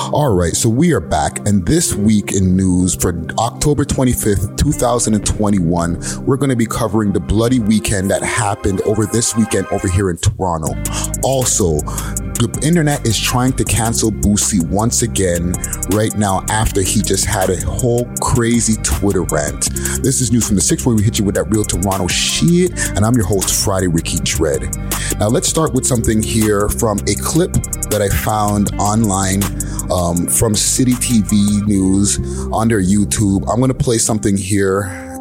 All right, so we are back, and this week in news for October 25th, 2021, we're going to be covering the bloody weekend that happened over this weekend over here in Toronto. Also, the internet is trying to cancel Boosie once again right now after he just had a whole crazy Twitter rant. This is news from the 6th where we hit you with that real Toronto shit, and I'm your host, Friday Ricky Dread. Now let's start with something here from a clip that I found online from City TV News on their YouTube. I'm going to play something here.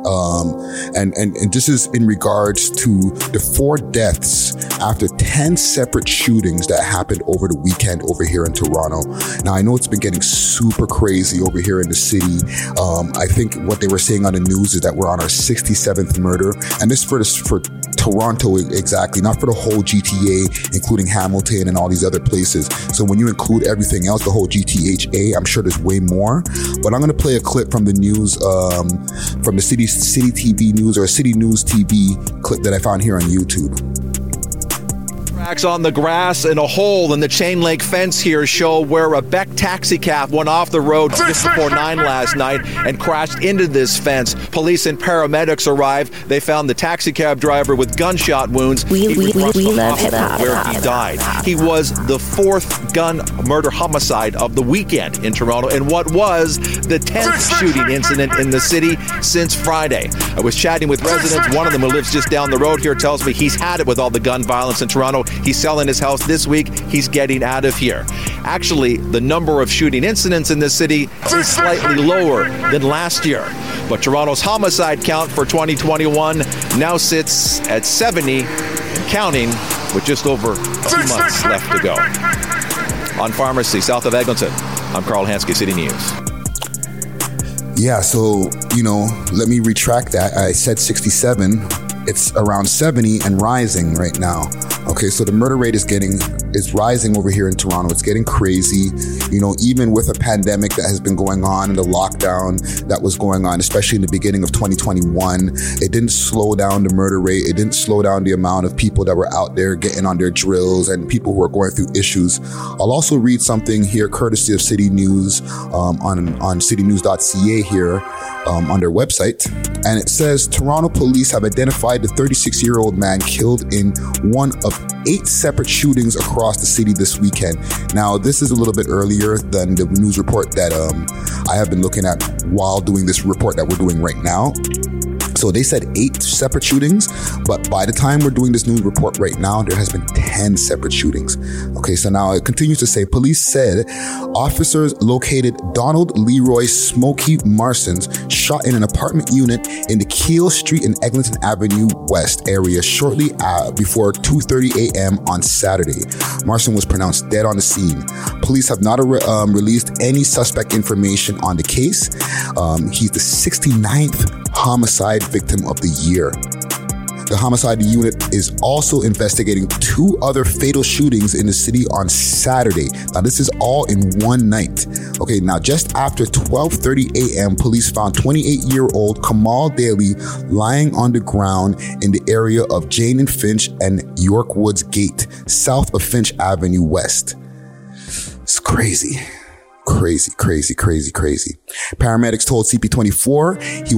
And this is in regards to the 4 deaths after 10 separate shootings that happened over the weekend over here in Toronto. Now, I know it's been getting super crazy over here in the city. I think what they were saying on the news is that we're on our 67th murder, and this for Toronto exactly, not for the whole GTA, including Hamilton and all these other places. So when you include everything else, the whole GTHA, I'm sure there's way more. But I'm going to play a clip from the news, from the City TV News or City News TV clip that I found here on YouTube. Tracks on the grass and a hole in the chain link fence here show where a Beck taxi cab went off the road just before 9 last night and crashed into this fence. Police and paramedics arrived. They found the taxi cab driver with gunshot wounds. We love hip-hop. Where he died. He was the 4th gun murder homicide of the weekend in Toronto and what was the 10th shooting incident in the city since Friday. I was chatting with residents. One of them who lives just down the road here tells me he's had it with all the gun violence in Toronto. He's selling his house this week. He's getting out of here. Actually, the number of shooting incidents in this city is slightly lower than last year. But Toronto's homicide count for 2021 now sits at 70 and counting, with just over 2 months left to go. On Pharmacy, south of Eglinton, I'm Carl Hansky, City News. Yeah, so, let me retract that. I said 67. It's around 70 and rising right now. Okay, so the murder rate is rising over here in Toronto. It's getting crazy. Even with a pandemic that has been going on and the lockdown that was going on, especially in the beginning of 2021, it didn't slow down the murder rate. It didn't slow down the amount of people that were out there getting on their drills and people who are going through issues. I'll also read something here courtesy of City News on citynews.ca here on their website. And it says, Toronto police have identified the 36-year-old man killed in one of 8 separate shootings across the city this weekend. Now, this is a little bit earlier than the news report that I have been looking at while doing this report that we're doing right now. So they said 8 separate shootings, but by the time we're doing this news report right now, there has been 10 separate shootings. Okay, so now it continues to say, police said officers located Donald Leroy Smokey Marsons shot in an apartment unit in the Keele Street and Eglinton Avenue West area shortly before 2:30 a.m. on Saturday. Marson was pronounced dead on the scene. Police have not released any suspect information on the case. He's the 69th homicide victim of the year. The homicide unit is also investigating 2 other fatal shootings in the city on Saturday. Now, this is all in one night. Okay, now just after 12:30 a.m., police found 28-year-old Kamal Daly lying on the ground in the area of Jane and Finch and York Woods Gate, south of Finch Avenue West. It's crazy. Crazy. Paramedics told CP24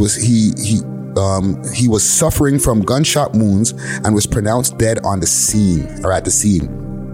he was suffering from gunshot wounds and was pronounced dead on the scene or at the scene.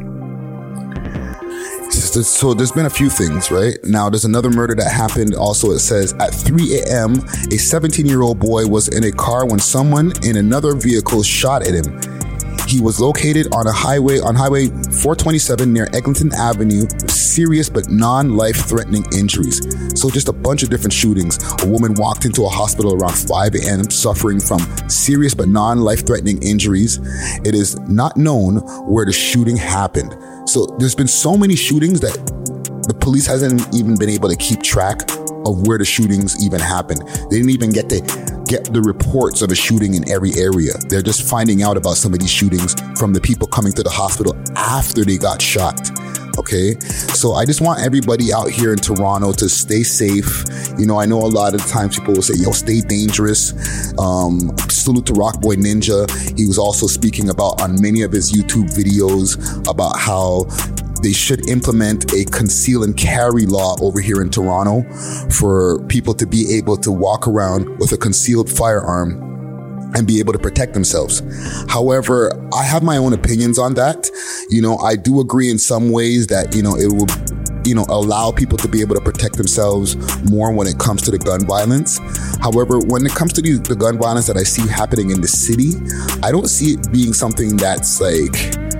So there's been a few things, right? Now there's another murder that happened also. It says at 3 a.m. a 17-year-old boy was in a car when someone in another vehicle shot at him. He was located on Highway 427 near Eglinton Avenue with serious but non-life-threatening injuries. So just a bunch of different shootings. A woman walked into a hospital around 5 a.m. suffering from serious but non-life-threatening injuries. It is not known where the shooting happened. So there's been so many shootings that the police hasn't even been able to keep track of where the shootings even happened. They didn't even get the reports of a shooting in every area. They're just finding out about some of these shootings from the people coming to the hospital after they got shot. Okay, so I just want everybody out here in Toronto to stay safe. I know a lot of times people will say, stay dangerous. Salute to Rockboy Ninja. He was also speaking about on many of his YouTube videos about how they should implement a conceal and carry law over here in Toronto for people to be able to walk around with a concealed firearm and be able to protect themselves. However, I have my own opinions on that. I do agree in some ways that, it will, allow people to be able to protect themselves more when it comes to the gun violence. However, when it comes to the gun violence that I see happening in the city, I don't see it being something that's like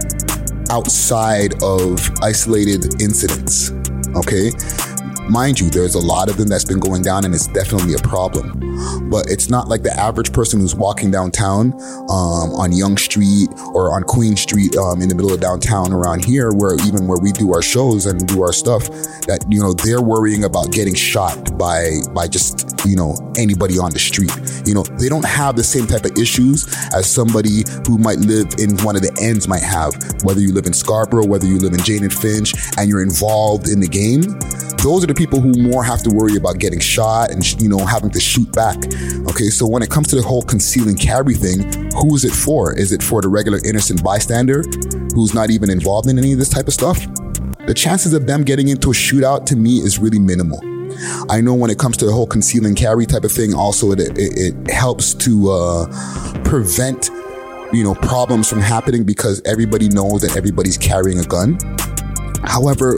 outside of isolated incidents. Okay. Mind you, there's a lot of them that's been going down, and it's definitely a problem. But it's not like the average person who's walking downtown on Yonge Street or on Queen Street in the middle of downtown around here, where we do our shows and do our stuff, that, they're worrying about getting shot by just, anybody on the street. They don't have the same type of issues as somebody who might live in one of the ends might have, whether you live in Scarborough, whether you live in Jane and Finch, and you're involved in the game. Those are the people who more have to worry about getting shot and, having to shoot back. Okay, so when it comes to the whole conceal and carry thing, who is it for? Is it for the regular innocent bystander who's not even involved in any of this type of stuff? The chances of them getting into a shootout, to me, is really minimal. I know when it comes to the whole conceal and carry type of thing, also it helps to prevent, problems from happening, because everybody knows that everybody's carrying a gun. However,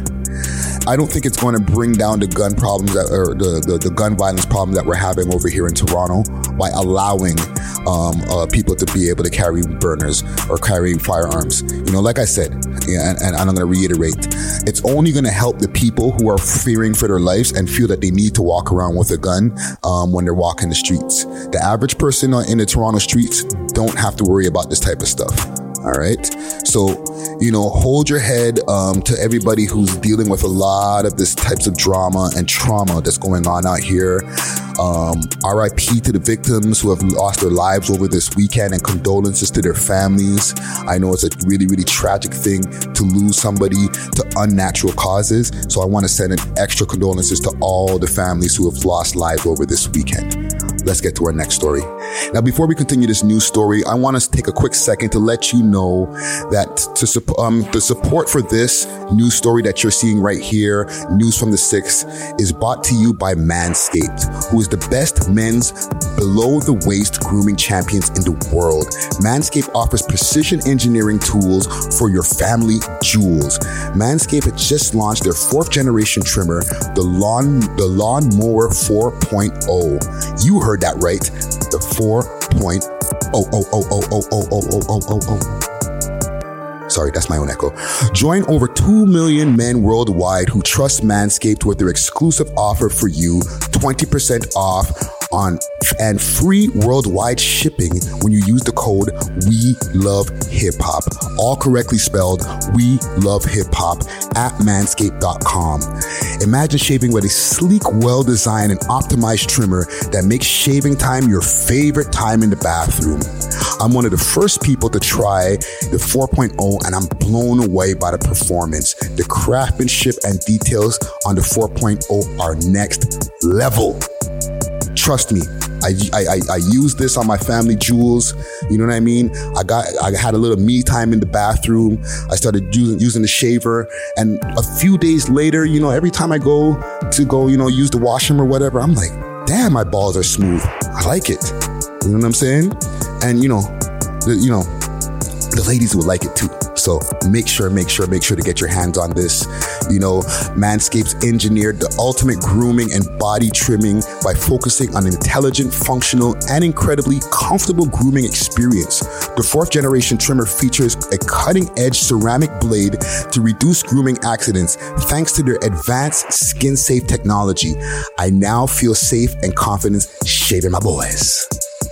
I don't think it's going to bring down the gun problems or the gun violence problem that we're having over here in Toronto by allowing people to be able to carry burners or carry firearms. Like I said, and I'm going to reiterate, it's only going to help the people who are fearing for their lives and feel that they need to walk around with a gun when they're walking the streets. The average person in the Toronto streets don't have to worry about this type of stuff. All right. So, hold your head to everybody who's dealing with a lot of this types of drama and trauma that's going on out here. RIP to the victims who have lost their lives over this weekend, and condolences to their families. I know it's a really, really tragic thing to lose somebody to unnatural causes. So I want to send an extra condolences to all the families who have lost lives over this weekend. Let's get to our next story. Now, before we continue this news story, I want us to take a quick second to let you know that the support for this news story that you're seeing right here, News from the 6th, is brought to you by Manscaped, who is the best men's below-the-waist grooming champions in the world. Manscaped offers precision engineering tools for your family jewels. Manscaped has just launched their 4th generation trimmer, the Lawnmower 4.0. You heard that right. The 4.0. Sorry, that's my own echo. Join over 2 million men worldwide who trust Manscaped with their exclusive offer for you, 20% off and free worldwide shipping when you use the code WeLoveHipHop. All correctly spelled, WeLoveHipHop at manscaped.com. Imagine shaving with a sleek, well-designed and optimized trimmer that makes shaving time your favorite time in the bathroom. I'm one of the first people to try the 4.0, and I'm blown away by the performance. The craftsmanship and details on the 4.0 are next level. Trust me, I use this on my family jewels. You know what I mean? I had a little me time in the bathroom. I started using the shaver, and a few days later, every time I go use the washroom or whatever, I'm like, damn, my balls are smooth. I like it. You know what I'm saying? And the ladies will like it too. So make sure to get your hands on this. Manscaped's engineered the ultimate grooming and body trimming by focusing on an intelligent, functional, and incredibly comfortable grooming experience. The 4th generation trimmer features a cutting-edge ceramic blade to reduce grooming accidents thanks to their advanced skin-safe technology. I now feel safe and confident shaving my boys.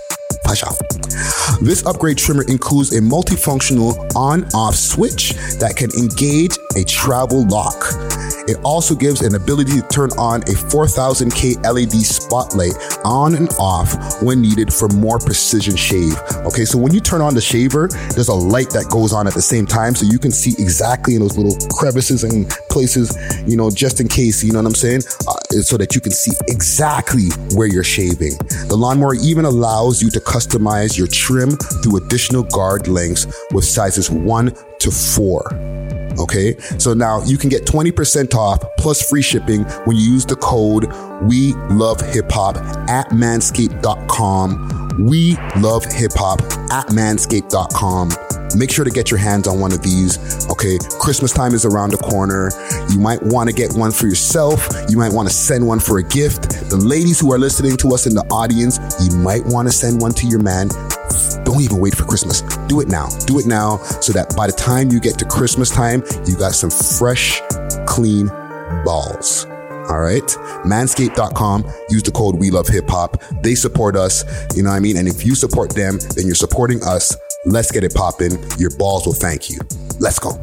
This upgrade trimmer includes a multifunctional on-off switch that can engage a travel lock. It also gives an ability to turn on a 4000K LED spotlight on and off when needed for more precision shave. Okay, so when you turn on the shaver, there's a light that goes on at the same time, so you can see exactly in those little crevices and places, just in case, you know what I'm saying? So that you can see exactly where you're shaving. The lawnmower even allows you to customize your trim through additional guard lengths with sizes 1 to 4. Okay, so now you can get 20% off plus free shipping when you use the code We Love Hip Hop at manscaped.com. We Love Hip Hop at manscaped.com. Make sure to get your hands on one of these. Okay, Christmas time is around the corner. You might want to get one for yourself. You might want to send one for a gift. The ladies who are listening to us in the audience, you might want to send one to your man. Don't even wait for Christmas. Do it now. Do it now so that by the time you get to Christmas time, you got some fresh, clean balls. All right. Manscaped.com. Use the code We Love Hip Hop. They support us. You know what I mean? And if you support them, then you're supporting us. Let's get it popping. Your balls will thank you. Let's go.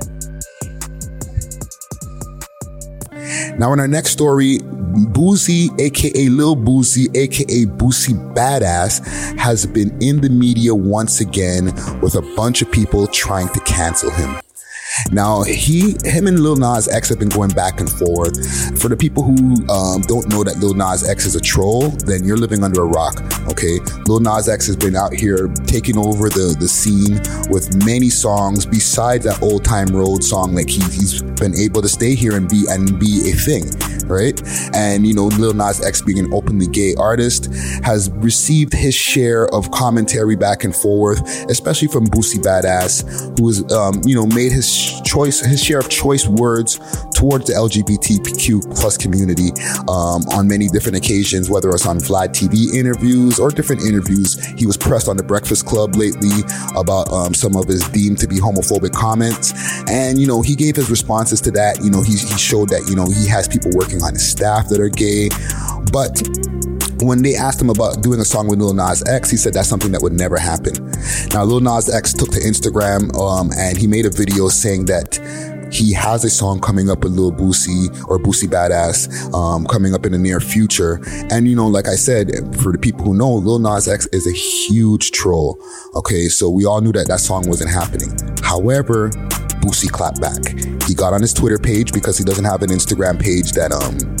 Now, in our next story, Boosie, aka Lil Boosie, aka Boosie Badass, has been in the media once again with a bunch of people trying to cancel him. Now, him and Lil Nas X have been going back and forth. For the people who don't know that Lil Nas X is a troll, then you're living under a rock, okay? Lil Nas X has been out here taking over the scene with many songs besides that Old Time Road song. Like he's been able to stay here and be a thing, right? And, you know, Lil Nas X, being an openly gay artist, has received his share of commentary back and forth, especially from Boosie Badass, who has, made his share of choice words towards the LGBTQ plus community on many different occasions, whether it's on Vlad TV interviews or different interviews. He was pressed on the Breakfast Club lately about some of his deemed to be homophobic comments. And, you know, he gave his responses to that. You know, he showed that, you know, he has people working on his staff that are gay. But when they asked him about doing a song with Lil Nas X, he said that's something that would never happen. Now, Lil Nas X took to Instagram and he made a video saying that he has a song coming up with Lil Boosie or Boosie Badass coming up in the near future. And, you know, like I said, for the people who know, Lil Nas X is a huge troll. Okay, so we all knew that song wasn't happening. However, Boosie clapped back. He got on his Twitter page because he doesn't have an Instagram page that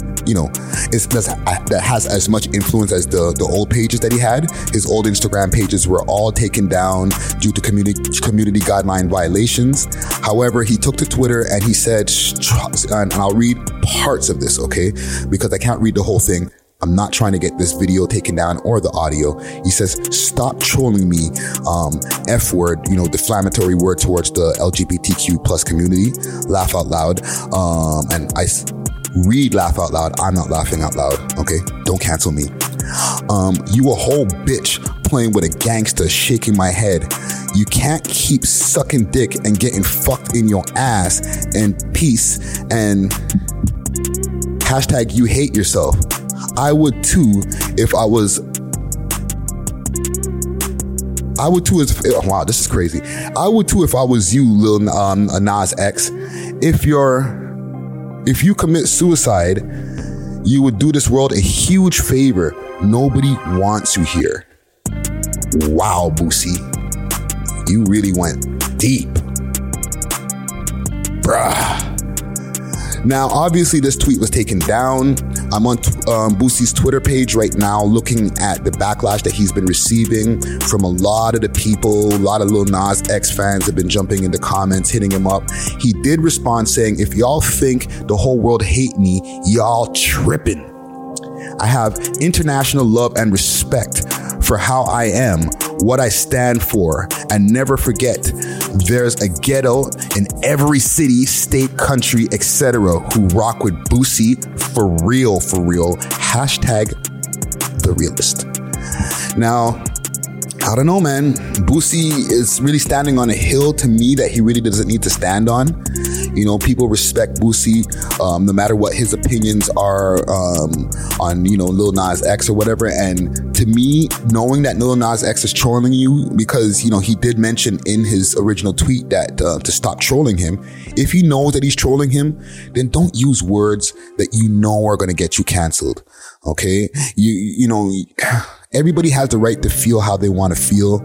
that has as much influence as the old pages that he had. His old Instagram pages were all taken down due to community guideline violations. However, he took to Twitter and he said, and I'll read parts of this, okay? Because I can't read the whole thing. I'm not trying to get this video taken down or the audio. He says, "Stop trolling me, F word, you know, defamatory word towards the LGBTQ plus community. Laugh out loud." And I read laugh out loud. I'm not laughing out loud. Okay. Don't cancel me. You a whole bitch playing with a gangster, shaking my head. You can't keep sucking dick and getting fucked in your ass and peace and hashtag you hate yourself. I would too if I was. Wow, this is crazy. I would too if I was you, Lil Nas X. If you commit suicide, you would do this world a huge favor. Nobody wants you here. Wow, Boosie. You really went deep. Bruh. Now, obviously, this tweet was taken down. I'm on Boosie's Twitter page right now looking at the backlash that he's been receiving from a lot of the people. A lot of Lil Nas X fans have been jumping in the comments, hitting him up. He did respond saying, "If y'all think the whole world hate me, y'all tripping. I have international love and respect for how I am, what I stand for, and never forget, there's a ghetto in every city, state, country, etc. who rock with Boosie for real, for real. Hashtag the realist." Now, I don't know, man. Boosie is really standing on a hill to me that he really doesn't need to stand on. You know, people respect Boosie, no matter what his opinions are on, you know, Lil Nas X or whatever. And to me, knowing that Lil Nas X is trolling you, because, you know, he did mention in his original tweet that to stop trolling him. If he knows that he's trolling him, then don't use words that you know are going to get you canceled. Okay, you know. Everybody has the right to feel how they want to feel.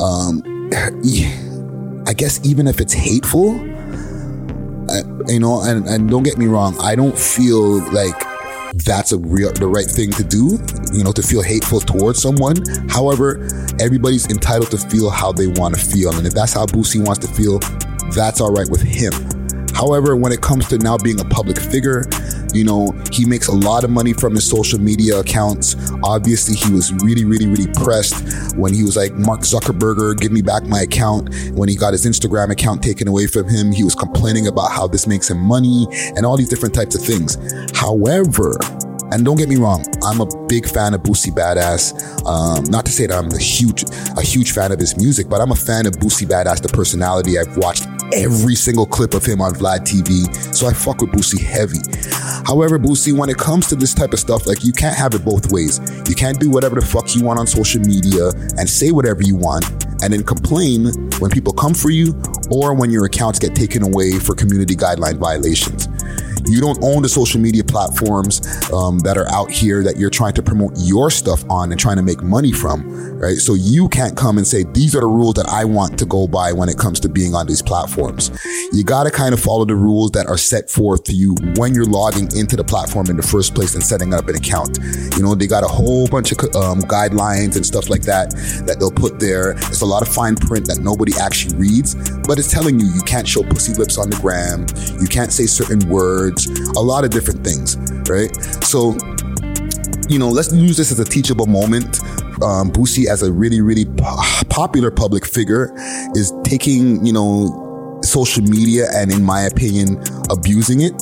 I guess even if it's hateful, you know, and don't get me wrong, I don't feel like that's the right thing to do, you know, to feel hateful towards someone. However, everybody's entitled to feel how they want to feel. And if that's how Boosie wants to feel, that's all right with him. However, when it comes to now being a public figure, you know, he makes a lot of money from his social media accounts. Obviously, he was really, really, really pressed when he was like, Mark Zuckerberg, give me back my account. When he got his Instagram account taken away from him, he was complaining about how this makes him money and all these different types of things. However, and don't get me wrong, I'm a big fan of Boosie Badass. Not to say that I'm a huge fan of his music, but I'm a fan of Boosie Badass, the personality. I've watched every single clip of him on Vlad TV, so I fuck with Boosie heavy. However, Boosie, when it comes to this type of stuff, like, you can't have it both ways. You can't do whatever the fuck you want on social media and say whatever you want and then complain when people come for you or when your accounts get taken away for community guideline violations. You don't own the social media platforms that are out here that you're trying to promote your stuff on and trying to make money from, right? So you can't come and say, these are the rules that I want to go by when it comes to being on these platforms. You got to kind of follow the rules that are set forth to you when you're logging into the platform in the first place and setting up an account. You know, they got a whole bunch of guidelines and stuff like that they'll put there. It's a lot of fine print that nobody actually reads, but it's telling you can't show pussy lips on the gram. You can't say certain words. A lot of different things, right? So, you know, let's use this as a teachable moment. Boosie, as a really, really popular public figure, is taking, you know, social media and, in my opinion, abusing it.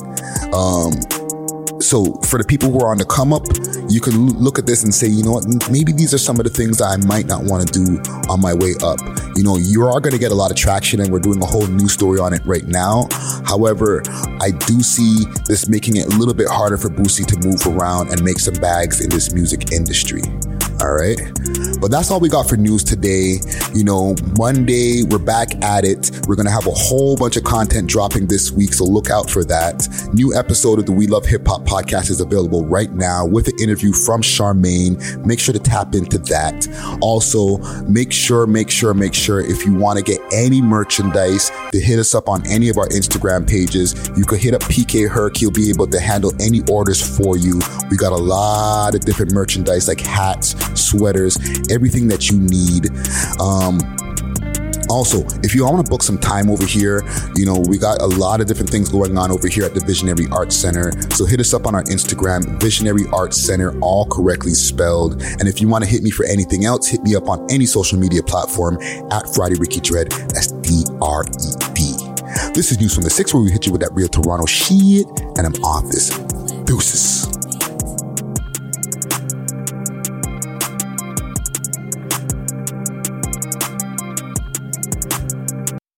So for the people who are on the come up, you can look at this and say, you know what, maybe these are some of the things that I might not want to do on my way up. You know, you are going to get a lot of traction, and we're doing a whole news story on it right now. However, I do see this making it a little bit harder for Boosie to move around and make some bags in this music industry. All right. But that's all we got for news today. You know, Monday, we're back at it. We're going to have a whole bunch of content dropping this week, so look out for that. New episode of the We Love Hip Hop podcast is available right now with an interview from Charmaine. Make sure to tap into that. Also, make sure if you want to get any merchandise, to hit us up on any of our Instagram pages. You could hit up PK Herc. He'll be able to handle any orders for you. We got a lot of different merchandise like hats, sweaters, everything that you need. Also, if you want to book some time over here, you know, we got a lot of different things going on over here at the Visionary Arts Center. So hit us up on our Instagram, Visionary Arts Center, all correctly spelled. And if you want to hit me for anything else, hit me up on any social media platform at Friday Ricky Dread. That's DRED. This is News from the 6, where we hit you with that real Toronto shit, and I'm off this. Deuces.